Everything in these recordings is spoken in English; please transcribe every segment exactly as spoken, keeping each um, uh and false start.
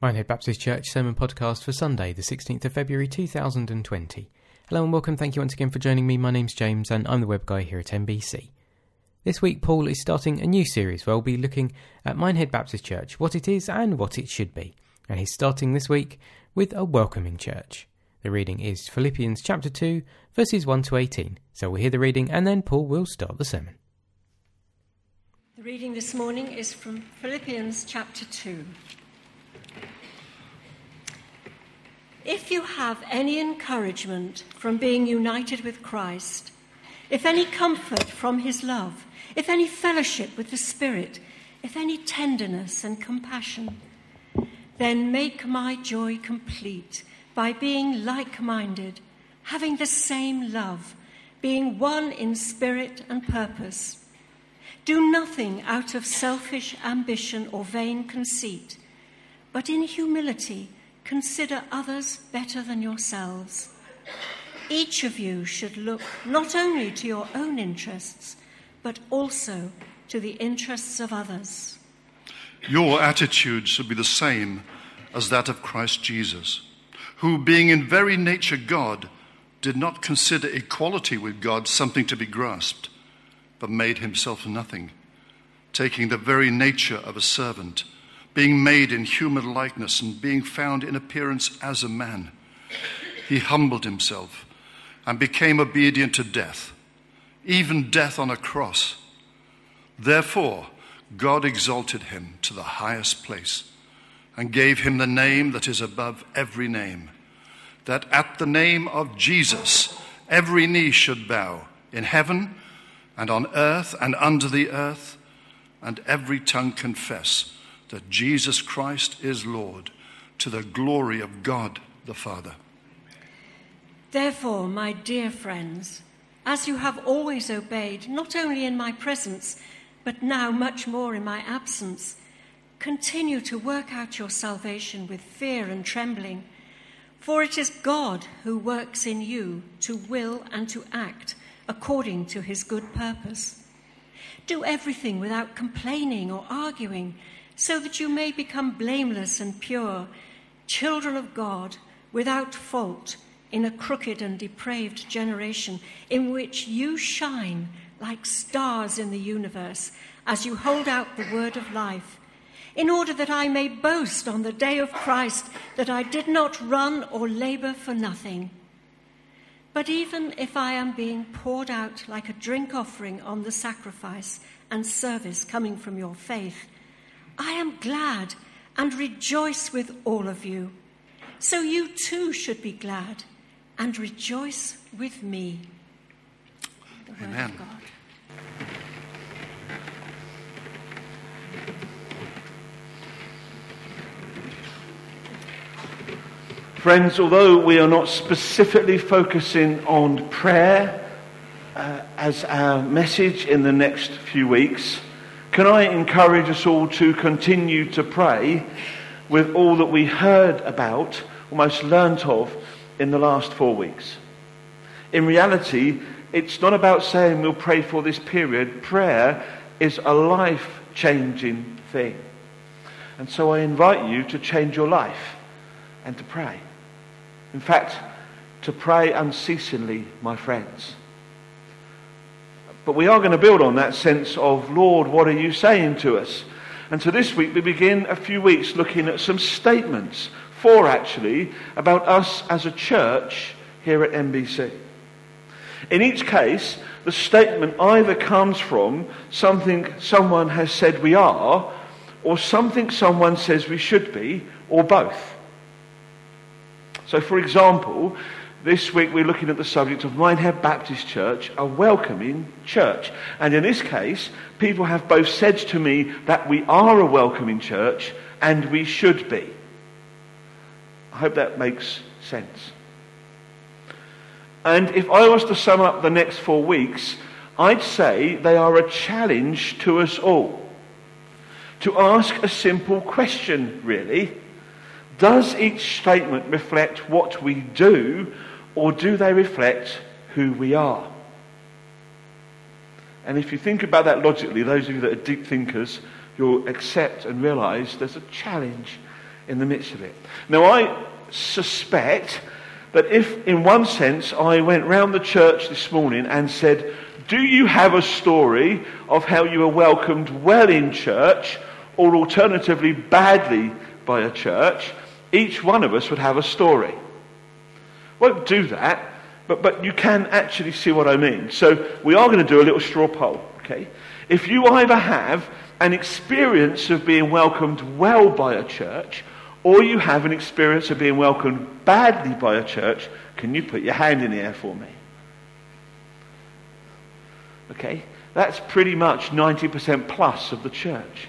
Minehead Baptist Church Sermon Podcast for Sunday, the sixteenth of February two thousand twenty. Hello and welcome, thank you once again for joining me. My name's James and I'm the web guy here at M B C. This week Paul is starting a new series where we'll be looking at Minehead Baptist Church, what it is and what it should be. And he's starting this week with a welcoming church. The reading is Philippians chapter two, verses one to eighteen. So we'll hear the reading and then Paul will start the sermon. The reading this morning is from Philippians chapter two. If you have any encouragement from being united with Christ, if any comfort from his love, if any fellowship with the Spirit, if any tenderness and compassion, then make my joy complete by being like-minded, having the same love, being one in spirit and purpose. Do nothing out of selfish ambition or vain conceit, but in humility consider others better than yourselves. Each of you should look not only to your own interests, but also to the interests of others. Your attitude should be the same as that of Christ Jesus, who, being in very nature God, did not consider equality with God something to be grasped, but made himself nothing, taking the very nature of a servant, being made in human likeness and being found in appearance as a man. He humbled himself and became obedient to death, even death on a cross. Therefore, God exalted him to the highest place and gave him the name that is above every name, that at the name of Jesus every knee should bow, in heaven and on earth and under the earth, and every tongue confess that Jesus Christ is Lord, to the glory of God the Father. Therefore, my dear friends, as you have always obeyed, not only in my presence, but now much more in my absence, continue to work out your salvation with fear and trembling, for it is God who works in you to will and to act according to his good purpose. Do everything without complaining or arguing, so that you may become blameless and pure, children of God, without fault, in a crooked and depraved generation, in which you shine like stars in the universe, as you hold out the word of life, in order that I may boast on the day of Christ that I did not run or labor for nothing. But even if I am being poured out like a drink offering on the sacrifice and service coming from your faith, I am glad and rejoice with all of you. So you too should be glad and rejoice with me. The word Amen. of God. Friends, although we are not specifically focusing on prayer uh, as our message in the next few weeks, can I encourage us all to continue to pray with all that we heard about, almost learnt of, in the last four weeks? In reality, it's not about saying we'll pray for this period. Prayer is a life-changing thing. And so I invite you to change your life and to pray. In fact, to pray unceasingly, my friends. But we are going to build on that sense of, Lord, what are you saying to us? And so this week we begin a few weeks looking at some statements, four actually, about us as a church here at M B C. In each case, the statement either comes from something someone has said we are, or something someone says we should be, or both. So for example, this week we're looking at the subject of Minehead Baptist Church, a welcoming church. And in this case, people have both said to me that we are a welcoming church and we should be. I hope that makes sense. And if I was to sum up the next four weeks, I'd say they are a challenge to us all. To ask a simple question, really. Does each statement reflect what we do, or do they reflect who we are? And if you think about that logically, those of you that are deep thinkers, you'll accept and realise there's a challenge in the midst of it. Now, I suspect that if, in one sense, I went round the church this morning and said, do you have a story of how you were welcomed well in church, or alternatively badly by a church? Each one of us would have a story. Won't do that, but, but you can actually see what I mean. So we are going to do a little straw poll, okay? If you either have an experience of being welcomed well by a church, or you have an experience of being welcomed badly by a church, can you put your hand in the air for me? Okay, that's pretty much ninety percent plus of the church.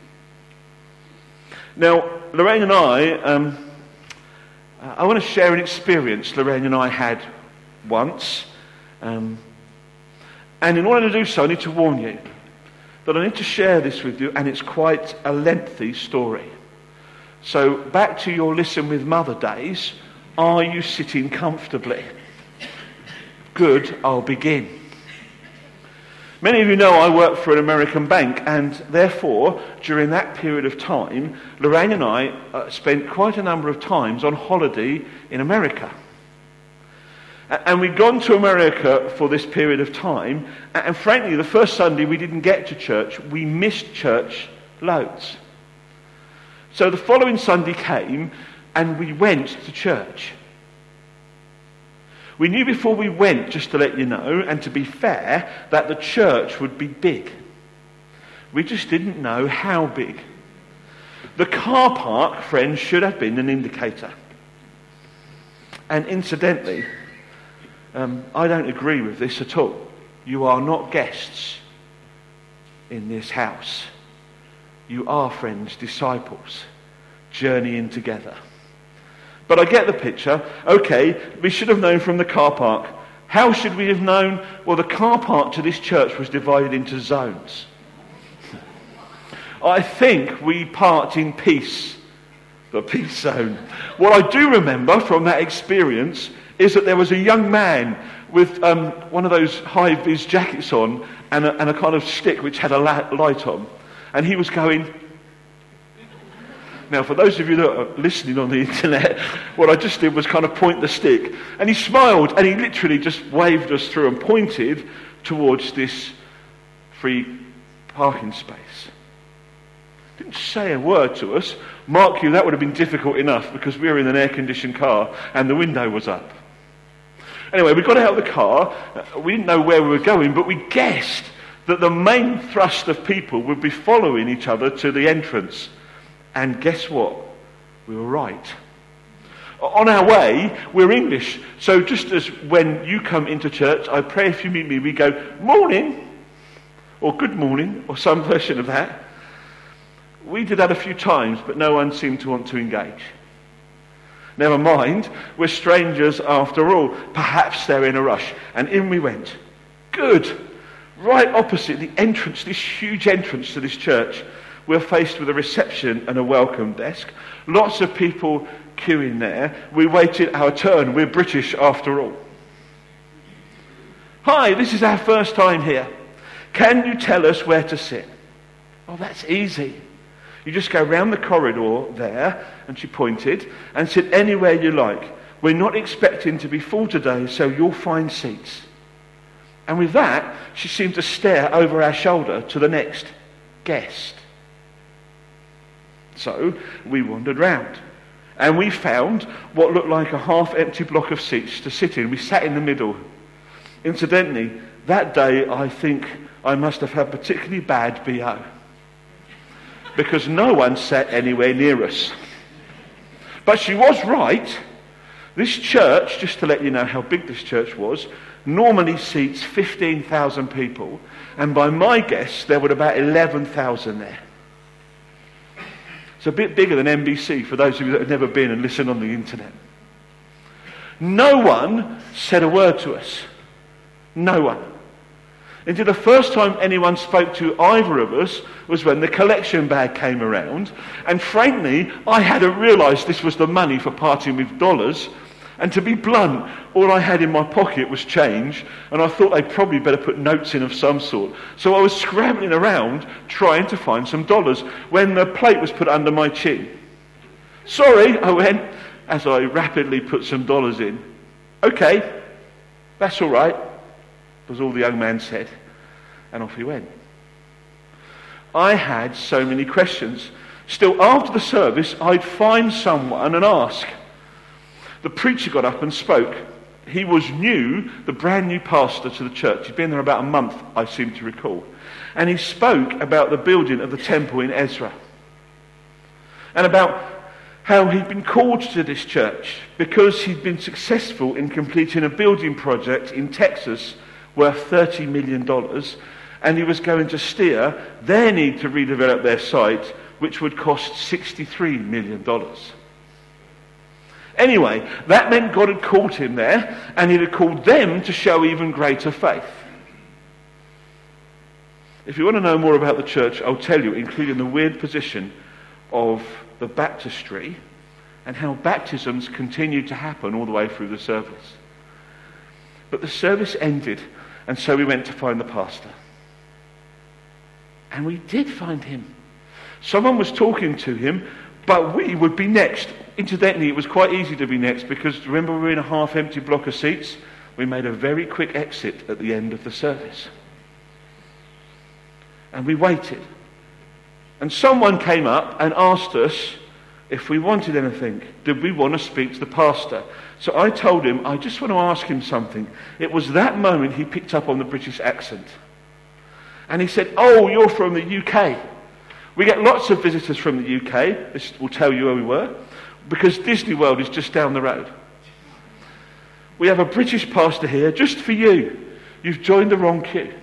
Now, Lorraine and I, um, I want to share an experience Lorraine and I had once. Um, and in order to do so, I need to warn you that I need to share this with you, and it's quite a lengthy story. So, back to your Listen with Mother days. Are you sitting comfortably? Good, I'll begin. Many of you know I work for an American bank, and therefore, during that period of time, Lorraine and I uh, spent quite a number of times on holiday in America. And we'd gone to America for this period of time, and frankly, the first Sunday we didn't get to church. We missed church loads. So the following Sunday came, and we went to church. We knew before we went, just to let you know, and to be fair, that the church would be big. We just didn't know how big. The car park, friends, should have been an indicator. And incidentally, um, I don't agree with this at all. You are not guests in this house. You are, friends, disciples, journeying together. But I get the picture. Okay, we should have known from the car park. How should we have known? Well, the car park to this church was divided into zones. I think we parked in peace, the peace zone. What I do remember from that experience is that there was a young man with um, one of those high-vis jackets on and a, and a kind of stick which had a light on. And he was going... Now, for those of you that are listening on the internet, what I just did was kind of point the stick. And he smiled, and he literally just waved us through and pointed towards this free parking space. Didn't say a word to us. Mark you, that would have been difficult enough because we were in an air-conditioned car and the window was up. Anyway, we got out of the car. We didn't know where we were going, but we guessed that the main thrust of people would be following each other to the entrance. And guess what? We were right. On our way, we're English. So just as when you come into church, I pray if you meet me, we go, morning, or good morning, or some version of that. We did that a few times, but no one seemed to want to engage. Never mind, we're strangers after all. Perhaps they're in a rush. And in we went. Good. Right opposite the entrance, this huge entrance to this church, we're faced with a reception and a welcome desk. Lots of people queuing there. We waited our turn. We're British after all. Hi, this is our first time here. Can you tell us where to sit? Oh, that's easy. You just go round the corridor there, and she pointed, and sit anywhere you like. We're not expecting to be full today, so you'll find seats. And with that, she seemed to stare over our shoulder to the next guest. So we wandered round, and we found what looked like a half-empty block of seats to sit in. We sat in the middle. Incidentally, that day I think I must have had particularly bad B O, because no one sat anywhere near us. But she was right. This church, just to let you know how big this church was, normally seats fifteen thousand people, and by my guess there were about eleven thousand there. It's a bit bigger than N B C for those of you that have never been and listen on the internet. No one said a word to us. No one. Indeed, the first time anyone spoke to either of us was when the collection bag came around. And frankly, I hadn't realised this was the money for parting with dollars. And to be blunt, all I had in my pocket was change, and I thought they'd probably better put notes in of some sort. So I was scrambling around trying to find some dollars when the plate was put under my chin. Sorry, I went, as I rapidly put some dollars in. Okay, that's all right, was all the young man said, and off he went. I had so many questions. Still, after the service, I'd find someone and ask. The preacher got up and spoke. He was new, the brand new pastor to the church. He'd been there about a month, I seem to recall. And he spoke about the building of the temple in Ezra. And about how he'd been called to this church because he'd been successful in completing a building project in Texas worth thirty million dollars. And he was going to steer their need to redevelop their site, which would cost sixty-three million dollars. Anyway, that meant God had called him there, and he'd have called them to show even greater faith. If you want to know more about the church, I'll tell you, including the weird position of the baptistry and how baptisms continued to happen all the way through the service. But the service ended, and so we went to find the pastor. And we did find him. Someone was talking to him, but we would be next. Incidentally, it was quite easy to be next because remember we were in a half-empty block of seats? We made a very quick exit at the end of the service. And we waited. And someone came up and asked us if we wanted anything. Did we want to speak to the pastor? So I told him, I just want to ask him something. It was that moment he picked up on the British accent. And he said, oh, you're from the U K. We get lots of visitors from the U K. This will tell you where we were. Because Disney World is just down the road. We have a British pastor here just for you. You've joined the wrong queue.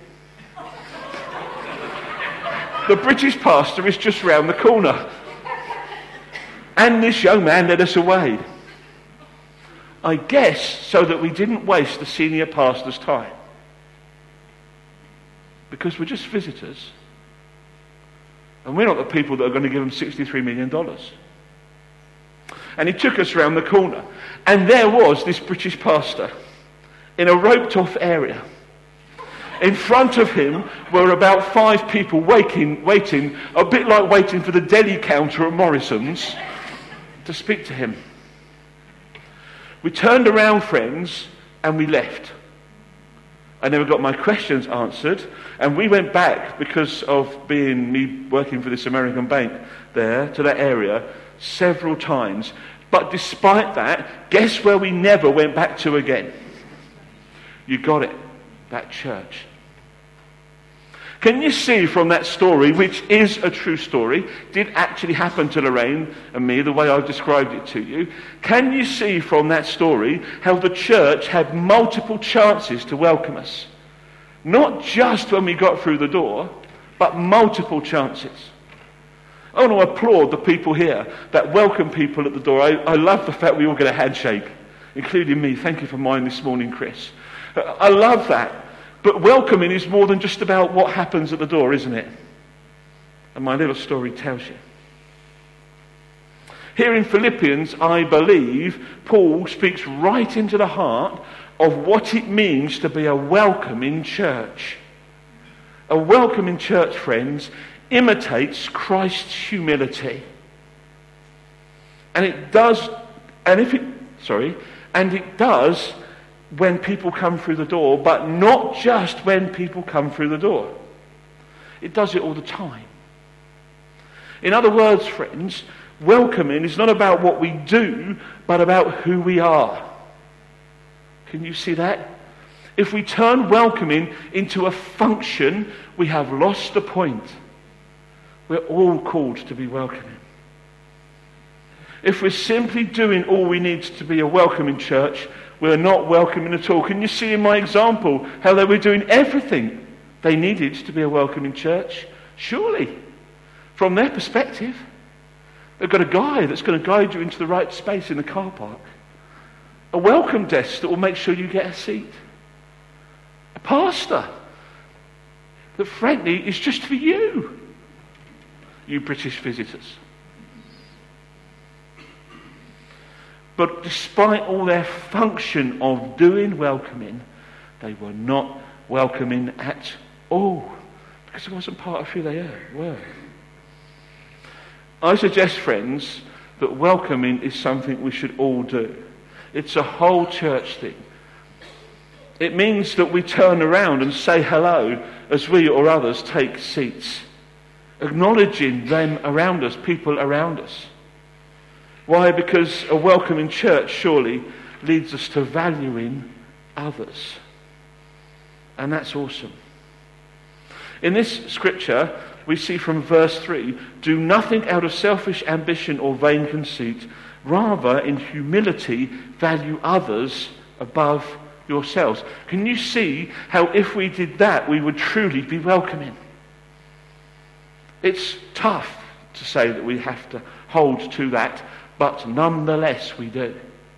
The British pastor is just round the corner. And this young man led us away. I guess so that we didn't waste the senior pastor's time. Because we're just visitors. And we're not the people that are going to give him sixty-three million dollars. And he took us round the corner. And there was this British pastor in a roped-off area. In front of him were about five people waiting, waiting, a bit like waiting for the deli counter at Morrison's, to speak to him. We turned around, friends, and we left. I never got my questions answered, and we went back because of being me working for this American bank there to that area several times. But despite that, guess where we never went back to again? You got it, that church. Can you see from that story, which is a true story, did actually happen to Lorraine and me, the way I've described it to you? Can you see from that story how the church had multiple chances to welcome us? Not just when we got through the door, but multiple chances. I want to applaud the people here that welcome people at the door. I, I love the fact we all get a handshake, including me. Thank you for mine this morning, Chris. I love that. But welcoming is more than just about what happens at the door, isn't it? And my little story tells you. Here in Philippians, I believe, Paul speaks right into the heart of what it means to be a welcoming church. A welcoming church, friends, imitates Christ's humility. And it does, and if it, sorry, and it does when people come through the door, but not just when people come through the door. It does it all the time. In other words, friends, welcoming is not about what we do, but about who we are. Can you see that? If we turn welcoming into a function, we have lost the point. We're all called to be welcoming. If we're simply doing all we need to be a welcoming church, we're not welcoming at all. Can you see in my example how they were doing everything they needed to be a welcoming church? Surely, from their perspective, they've got a guy that's going to guide you into the right space in the car park. A welcome desk that will make sure you get a seat. A pastor that frankly is just for you, you British visitors. But despite all their function of doing welcoming, they were not welcoming at all, because it wasn't part of who they were. I suggest, friends, that welcoming is something we should all do. It's a whole church thing. It means that we turn around and say hello as we or others take seats, acknowledging them around us, people around us. Why? Because a welcoming church surely leads us to valuing others. And that's awesome. In this scripture, we see from verse three, do nothing out of selfish ambition or vain conceit, rather in humility value others above yourselves. Can you see how if we did that, we would truly be welcoming? It's tough to say that we have to hold to that, but nonetheless we do.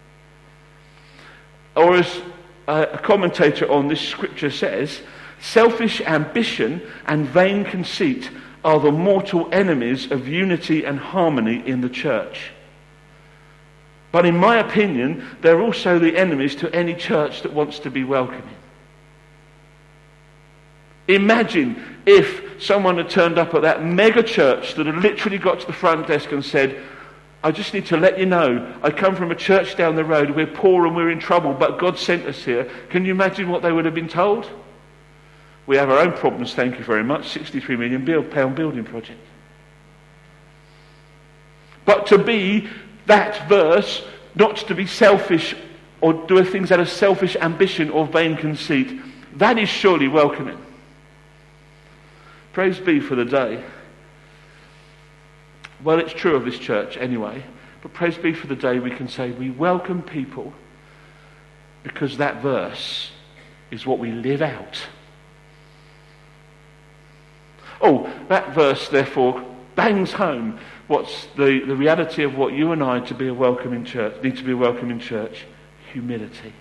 Or as a commentator on this scripture says, selfish ambition and vain conceit are the mortal enemies of unity and harmony in the church. But in my opinion, they're also the enemies to any church that wants to be welcoming. Imagine if someone had turned up at that mega church that had literally got to the front desk and said, I just need to let you know, I come from a church down the road, we're poor and we're in trouble, but God sent us here. Can you imagine what they would have been told? We have our own problems, thank you very much, sixty-three million pound building project. But to be that verse, not to be selfish or do things out of selfish ambition or vain conceit, that is surely welcoming. Praise be for the day. Well, it's true of this church anyway, but praise be for the day we can say we welcome people because that verse is what we live out. Oh, that verse therefore bangs home what's the, the reality of what you and I to be a welcoming church, need to be a welcoming church. Humility.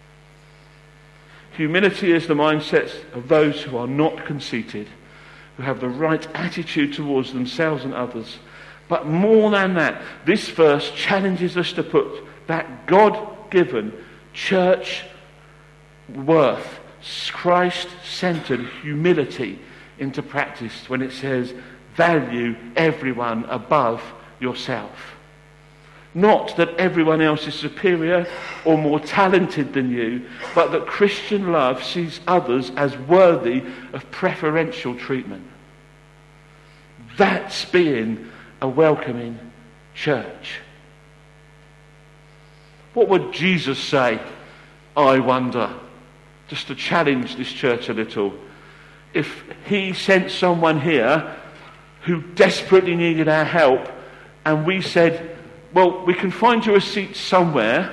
Humility is the mindset of those who are not conceited, who have the right attitude towards themselves and others. But more than that, this verse challenges us to put that God-given church worth, Christ-centered humility into practice when it says, value everyone above yourself. Not that everyone else is superior or more talented than you, but that Christian love sees others as worthy of preferential treatment. That's being a welcoming church. What would Jesus say, I wonder, just to challenge this church a little, if he sent someone here who desperately needed our help and we said, well, we can find you a seat somewhere.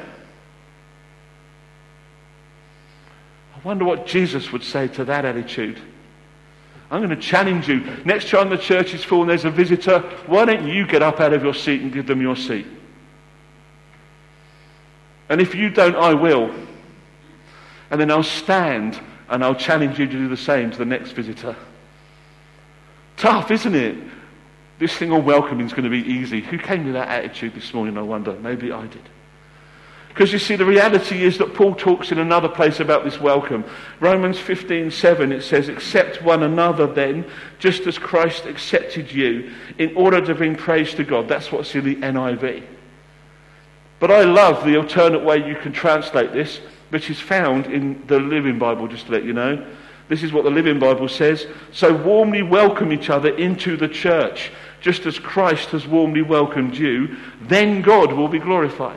I wonder what Jesus would say to that attitude. I'm going to challenge you. Next time the church is full and there's a visitor, why don't you get up out of your seat and give them your seat? And if you don't, I will. And then I'll stand and I'll challenge you to do the same to the next visitor. Tough, isn't it? This thing on welcoming is going to be easy. Who came with that attitude this morning, I wonder? Maybe I did. Because you see, the reality is that Paul talks in another place about this welcome. Romans fifteen seven, it says, accept one another then, just as Christ accepted you, in order to bring praise to God. That's what's in the N I V. But I love the alternate way you can translate this, which is found in the Living Bible, just to let you know. This is what the Living Bible says. So warmly welcome each other into the church, just as Christ has warmly welcomed you, then God will be glorified.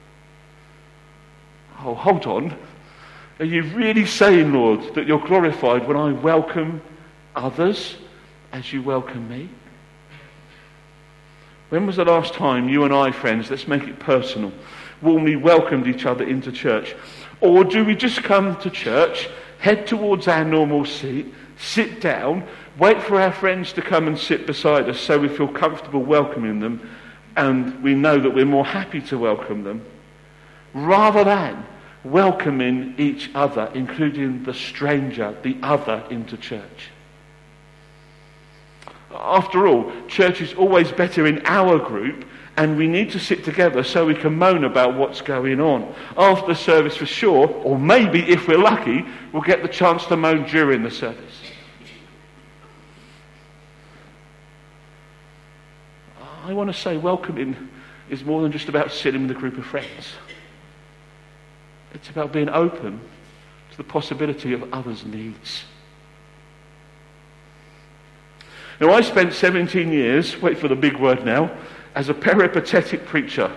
Oh, hold on. Are you really saying, Lord, that you're glorified when I welcome others as you welcome me? When was the last time you and I, friends, let's make it personal, warmly welcomed each other into church? Or do we just come to church, head towards our normal seat, sit down, wait for our friends to come and sit beside us so we feel comfortable welcoming them and we know that we're more happy to welcome them, rather than welcoming each other, including the stranger, the other, into church? After all, church is always better in our group, and we need to sit together so we can moan about what's going on. After the service for sure, or maybe if we're lucky, we'll get the chance to moan during the service. I want to say welcoming is more than just about sitting with a group of friends. It's about being open to the possibility of others' needs. Now, I spent seventeen years, wait for the big word now, as a peripatetic preacher.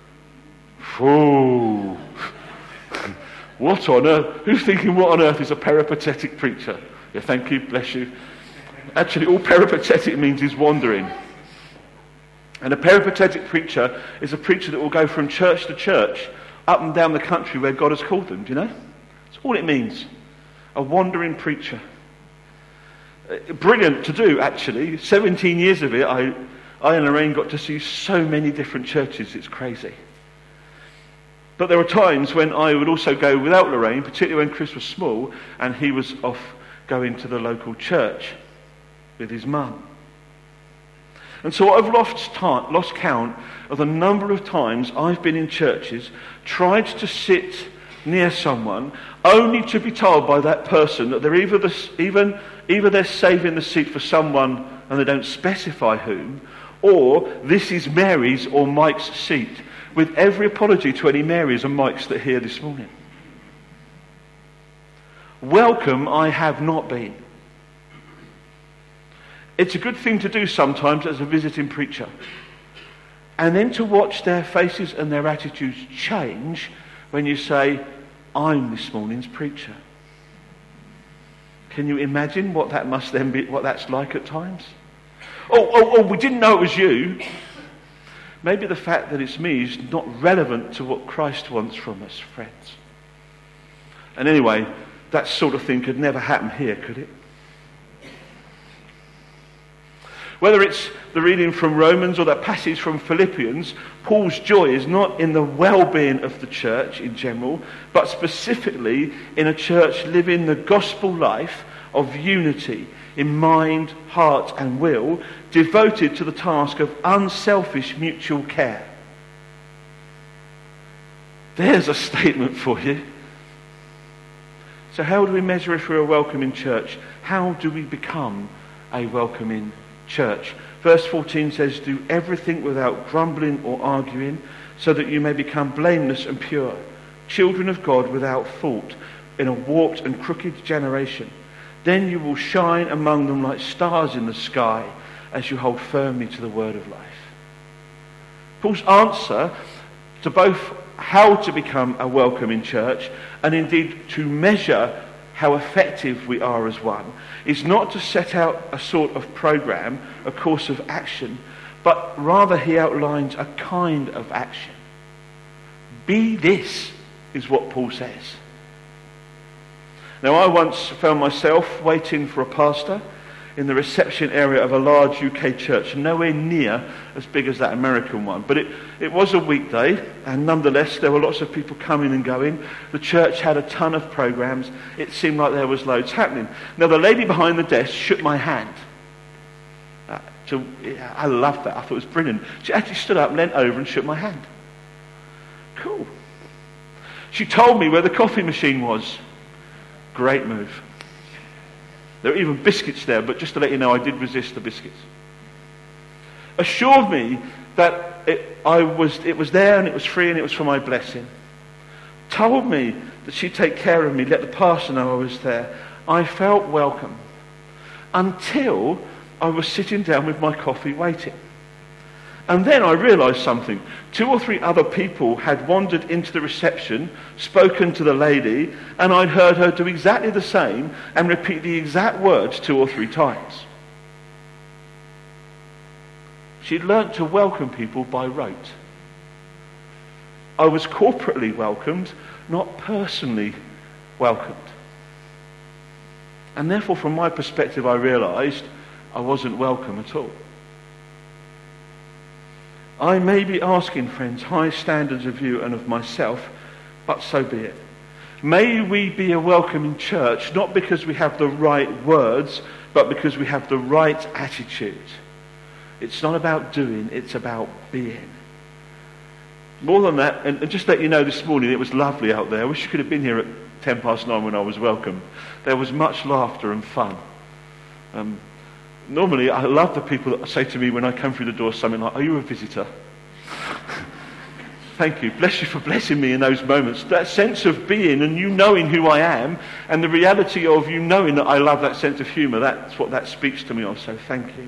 Whoa. What on earth? Who's thinking what on earth is a peripatetic preacher? Yeah, thank you, bless you. Actually, all peripatetic means is wandering. And a peripatetic preacher is a preacher that will go from church to church, up and down the country where God has called them, do you know? That's all it means. A wandering preacher. Brilliant to do, actually. seventeen years of it, I, I and Lorraine got to see so many different churches, it's crazy. But there were times when I would also go without Lorraine, particularly when Chris was small, and he was off going to the local church with his mum. And so I've lost, time, lost count of the number of times I've been in churches, tried to sit near someone, only to be told by that person that they're either, the, even, either they're saving the seat for someone and they don't specify whom, or this is Mary's or Mike's seat, with every apology to any Marys and Mikes that are here this morning. Welcome I have not been. It's a good thing to do sometimes as a visiting preacher. And then to watch their faces and their attitudes change when you say, I'm this morning's preacher. Can you imagine what that must then be, what that's like at times? Oh, oh, oh, we didn't know it was you. Maybe the fact that it's me is not relevant to what Christ wants from us, friends. And anyway, that sort of thing could never happen here, could it? Whether it's the reading from Romans or that passage from Philippians, Paul's joy is not in the well-being of the church in general, but specifically in a church living the gospel life of unity in mind, heart and will, devoted to the task of unselfish mutual care. There's a statement for you. So how do we measure if we're a welcoming church? How do we become a welcoming church? Verse fourteen says, do everything without grumbling or arguing, so that you may become blameless and pure, children of God without fault, in a warped and crooked generation. Then you will shine among them like stars in the sky, as you hold firmly to the word of life. Paul's answer to both how to become a welcoming church and indeed to measure how effective we are as one is not to set out a sort of program, a course of action, but rather he outlines a kind of action. Be this, is what Paul says. Now, I once found myself waiting for a pastor in the reception area of a large U K church, nowhere near as big as that American one. But it, it was a weekday, and nonetheless there were lots of people coming and going. The church had a ton of programs. It seemed like there was loads happening. Now, the lady behind the desk shook my hand. Uh, to, yeah, I loved that. I thought it was brilliant. She actually stood up, leant over and shook my hand. Cool. She told me where the coffee machine was. Great move. There were even biscuits there, but just to let you know, I did resist the biscuits. Assured me that it, I was, it was there and it was free and it was for my blessing. Told me that she'd take care of me, let the pastor know I was there. I felt welcome until I was sitting down with my coffee waiting. And then I realised something. Two or three other people had wandered into the reception, spoken to the lady, and I'd heard her do exactly the same and repeat the exact words two or three times. She'd learnt to welcome people by rote. I was corporately welcomed, not personally welcomed. And therefore, from my perspective, I realised I wasn't welcome at all. I may be asking, friends, high standards of you and of myself, but so be it. May we be a welcoming church, not because we have the right words, but because we have the right attitude. It's not about doing, it's about being. More than that, and just to let you know, this morning it was lovely out there. I wish you could have been here at ten past nine when I was welcomed. There was much laughter and fun. Um, Normally, I love the people that say to me when I come through the door something like, are you a visitor? Thank you. Bless you for blessing me in those moments. That sense of being and you knowing who I am and the reality of you knowing that I love that sense of humour, that's what that speaks to me of. So thank you.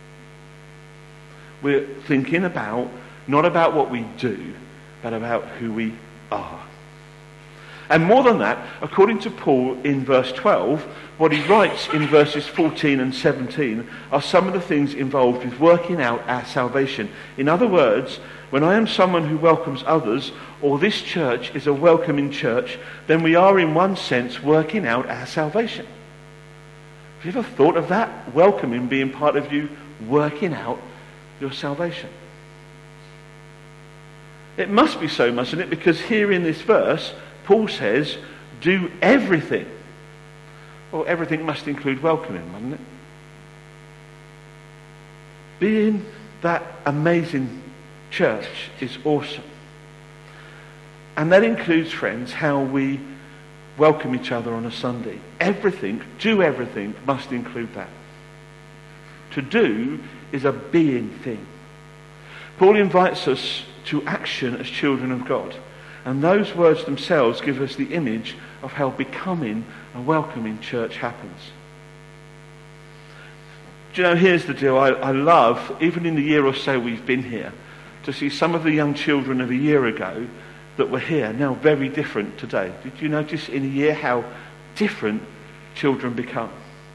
We're thinking about, not about what we do, but about who we are. And more than that, according to Paul in verse twelve, what he writes in verses fourteen and seventeen are some of the things involved with working out our salvation. In other words, when I am someone who welcomes others, or this church is a welcoming church, then we are in one sense working out our salvation. Have you ever thought of that? Welcoming being part of you working out your salvation. It must be so, mustn't it? Because here in this verse, Paul says, do everything. Well, everything must include welcoming, mustn't it? Being that amazing church is awesome. And that includes, friends, how we welcome each other on a Sunday. Everything, do everything, must include that. To do is a being thing. Paul invites us to action as children of God. And those words themselves give us the image of how becoming a welcoming church happens. Do you know, here's the deal. I, I love, even in the year or so we've been here, to see some of the young children of a year ago that were here now very different today. Did you notice in a year how different children become?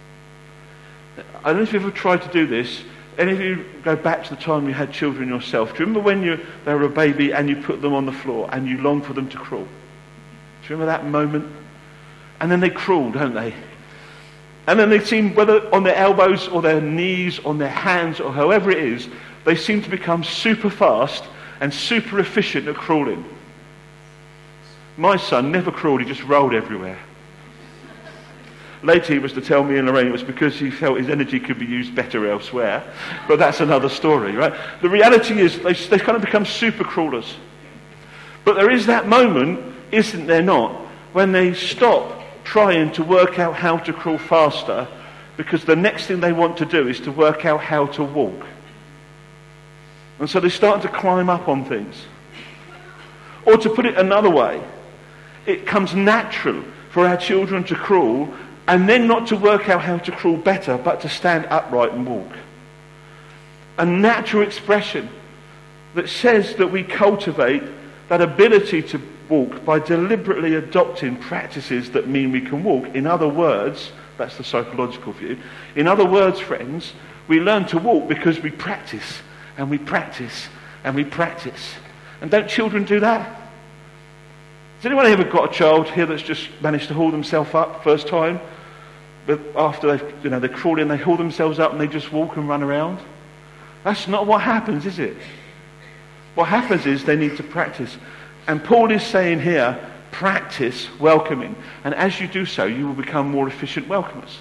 I don't know if you've ever tried to do this. Any of you go back to the time you had children yourself? Do you remember when you, they were a baby and you put them on the floor and you longed for them to crawl? Do you remember that moment? And then they crawl, don't they? And then they seem, whether on their elbows or their knees, on their hands or however it is, they seem to become super fast and super efficient at crawling. My son never crawled, he just rolled everywhere. Later he was to tell me and Lorraine it was because he felt his energy could be used better elsewhere. But that's another story, right? The reality is they, they kind of become super crawlers. But there is that moment, isn't there not, when they stop trying to work out how to crawl faster because the next thing they want to do is to work out how to walk. And so they start to climb up on things. Or to put it another way, it comes natural for our children to crawl and then not to work out how to crawl better, but to stand upright and walk. A natural expression that says that we cultivate that ability to walk by deliberately adopting practices that mean we can walk. In other words, that's the psychological view. In other words, friends, we learn to walk because we practice and we practice and we practice. And don't children do that? Has anyone ever got a child here that's just managed to haul themselves up first time? But after they've, you know, they're crawling, they haul themselves up and they just walk and run around? That's not what happens, is it? What happens is they need to practice. And Paul is saying here, practice welcoming. And as you do so, you will become more efficient welcomers.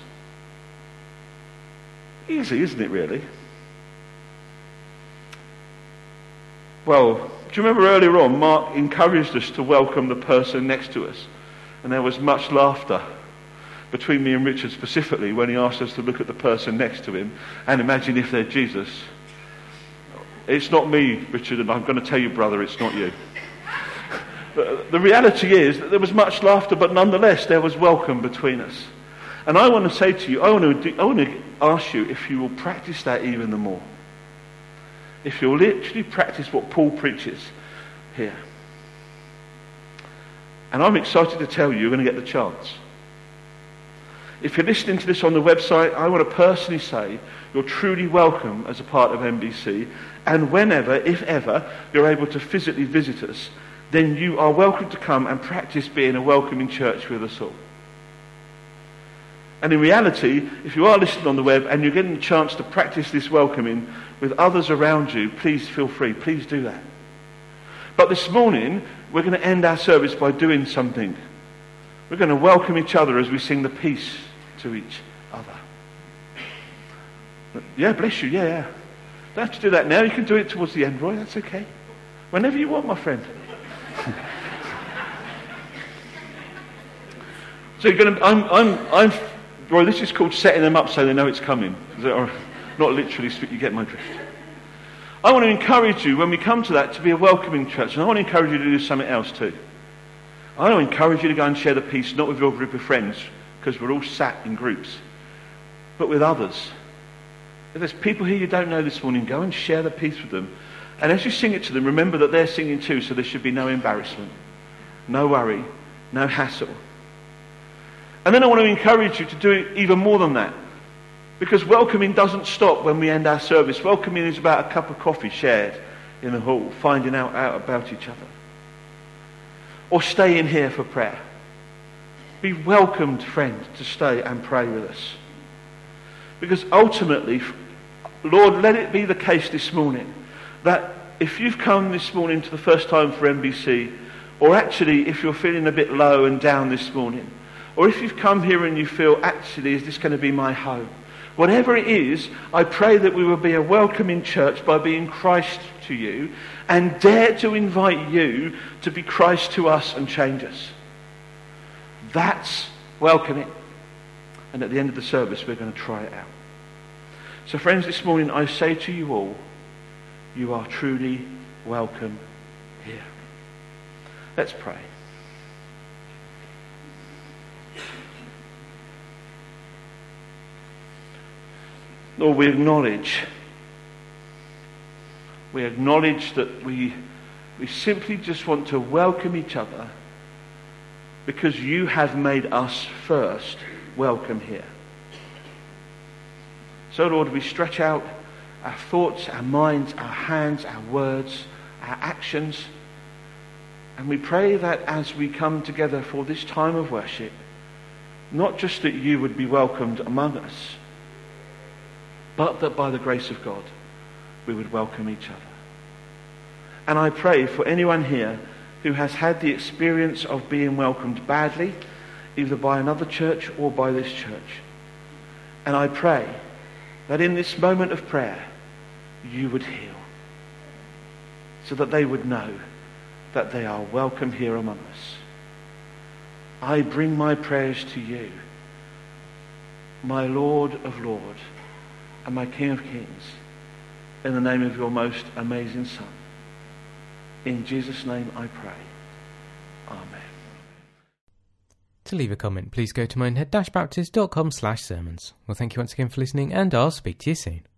Easy, isn't it, really? Well, do you remember earlier on, Mark encouraged us to welcome the person next to us. And there was much laughter between me and Richard specifically when he asked us to look at the person next to him and imagine if they're Jesus. It's not me, Richard, and I'm going to tell you, brother, it's not you. The reality is that there was much laughter, but nonetheless there was welcome between us. And I want to say to you, I want to, do, I want to ask you if you will practice that even the more. If you'll literally practice what Paul preaches here. And I'm excited to tell you, you're going to get the chance. If you're listening to this on the website, I want to personally say you're truly welcome as a part of M B C. And whenever, if ever, you're able to physically visit us, then you are welcome to come and practice being a welcoming church with us all. And in reality, if you are listening on the web and you're getting a chance to practice this welcoming with others around you, please feel free. Please do that. But this morning, we're going to end our service by doing something. We're going to welcome each other as we sing the peace to each other. Yeah, bless you. Yeah, yeah. Don't have to do that now. You can do it towards the end, Roy. That's okay. Whenever you want, my friend. So you're going to, I'm, I'm, I'm, Roy, this is called setting them up so they know it's coming. Or not literally, you get my drift. I want to encourage you, when we come to that, to be a welcoming church. And I want to encourage you to do something else too. I want to encourage you to go and share the peace, not with your group of friends, because we're all sat in groups, but with others. If there's people here you don't know this morning, go and share the peace with them. And as you sing it to them, remember that they're singing too, so there should be no embarrassment, no worry, no hassle. And then I want to encourage you to do even more than that. Because welcoming doesn't stop when we end our service. Welcoming is about a cup of coffee shared in the hall, finding out, out about each other. Or stay in here for prayer. Be welcomed, friend, to stay and pray with us. Because ultimately, Lord, let it be the case this morning that if you've come this morning to the first time for M B C, or actually if you're feeling a bit low and down this morning, or if you've come here and you feel, actually, is this going to be my home? Whatever it is, I pray that we will be a welcoming church by being Christ to you and dare to invite you to be Christ to us and change us. That's welcoming. And at the end of the service, we're going to try it out. So friends, this morning I say to you all, you are truly welcome here. Let's pray. Lord, we acknowledge, we acknowledge that we, we simply just want to welcome each other because you have made us first welcome here. So, Lord, we stretch out our thoughts, our minds, our hands, our words, our actions, and we pray that as we come together for this time of worship, not just that you would be welcomed among us, but that by the grace of God, we would welcome each other. And I pray for anyone here who has had the experience of being welcomed badly, either by another church or by this church. And I pray that in this moment of prayer, you would heal, so that they would know that they are welcome here among us. I bring my prayers to you, my Lord of Lords, and my King of Kings, in the name of your most amazing Son. In Jesus' name I pray. Amen. To leave a comment, please go to minehead dash baptist dot com slash sermons. Well, thank you once again for listening, and I'll speak to you soon.